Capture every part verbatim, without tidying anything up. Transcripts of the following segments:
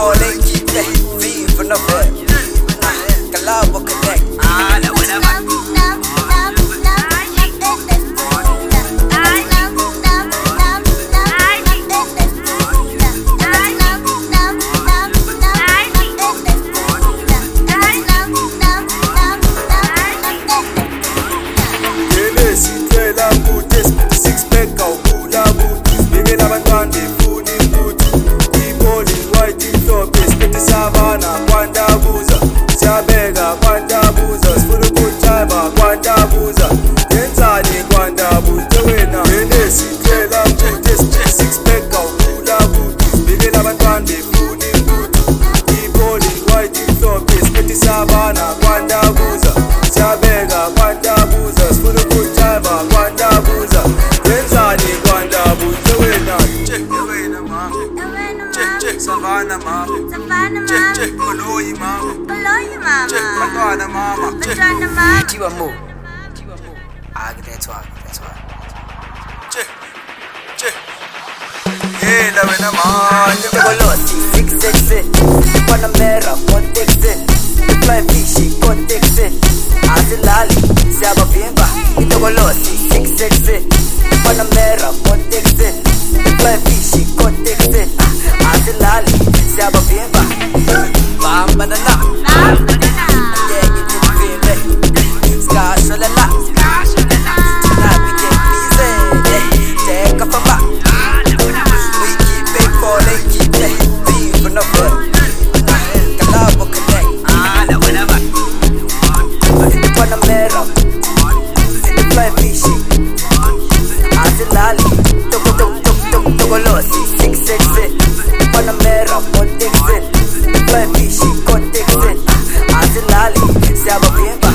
people, they keep that feed for no fun. Kalabo connect. Ah, that was that. Six pack out, kula boots, bigger than one day, food in boots. People in white in top, spit the savannah, Kwanda Booza, Jabega, Kwanda Booza, Full good time, Kwanda Booza, Tenzani, Kwanda Booza, winner, Venesi, Trailer Boots, six pack out, kula boots, bigger than one day, food in boots. People in white in top, spit the savannah, Kwanda Booza, Jabega, Kwanda Booza, Full good time, Kwanda Booza. Savannah mama, Savannah mama, check Koloyi mama, Koloyi mama, check Bantwana mama, Bantwana mama. Jiwa mo, Jiwa mo. Ah, that's why, that's why. Check, check. Yeah, la buena mama. Tegolosi, six six six. Panamera, context it. Fly fishy, context it. Azilali, Saba Bimba. Tegolosi, six six six. Panamera, context it. Fly fishy, context it. Azilali, Saba Bimba. Bamba na na, Bamba na na. Yeah, you did feel it. Skash la la, Skash la la. Tonight we get busy. Take a famba. We keep it for they keep that beef for no fun. Kalabo connect. Ah, that whatever. Panamera, fly fishy. Azilali, togo togo togo Togolosi, six six six. Panamera, context it. Fly fishy, context it. Azilali, Saba Bimba.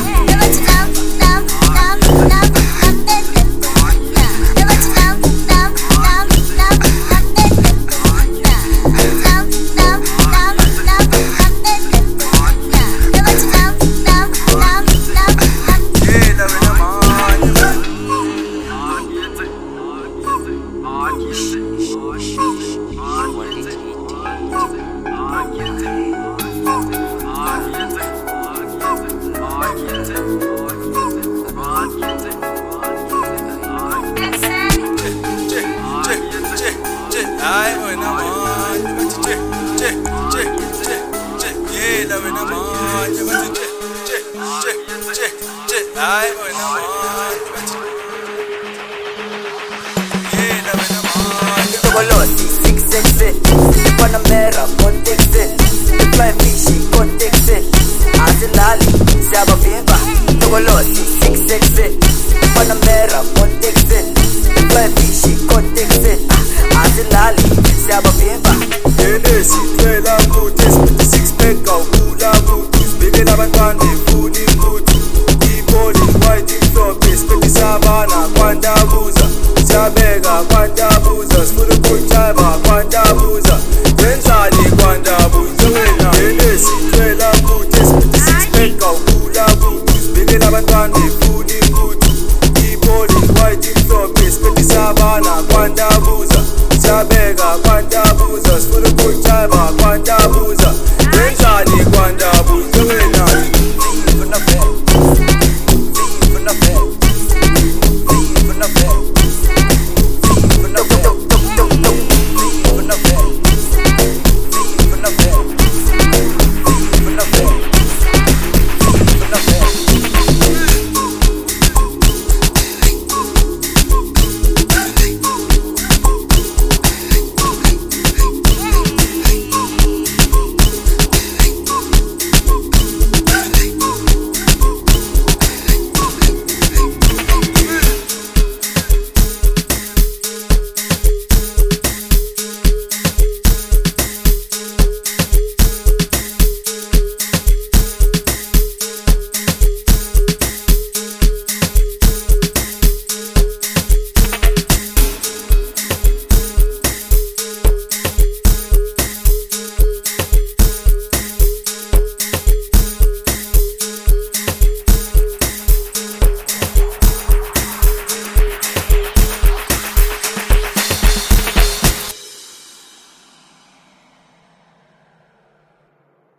Togolosi, six six six. Panamera, context it. Fly fishy, context it. Azilali, Saba Bimba. Togolosi, six six six. Panamera, context it. Fly fishy, context it. Azilali, Saba Bimba. Venesi, Trailer Boots, six pack out, kula boots, bigger than one day, food in boots. People in white in top, spit the savannah, Kwanda Booza, Jabega, Kwanda Booza, Full good time, Kwanda Booza, Tenzani, Kwanda Booza, winner. Venesi, Trailer Boots, six pack out, kula boots, bigger than one day, food in boots. People in white in top, spit the savannah, Kwanda Booza, Jabega, Kwanda Booza, Full good time, Kwanda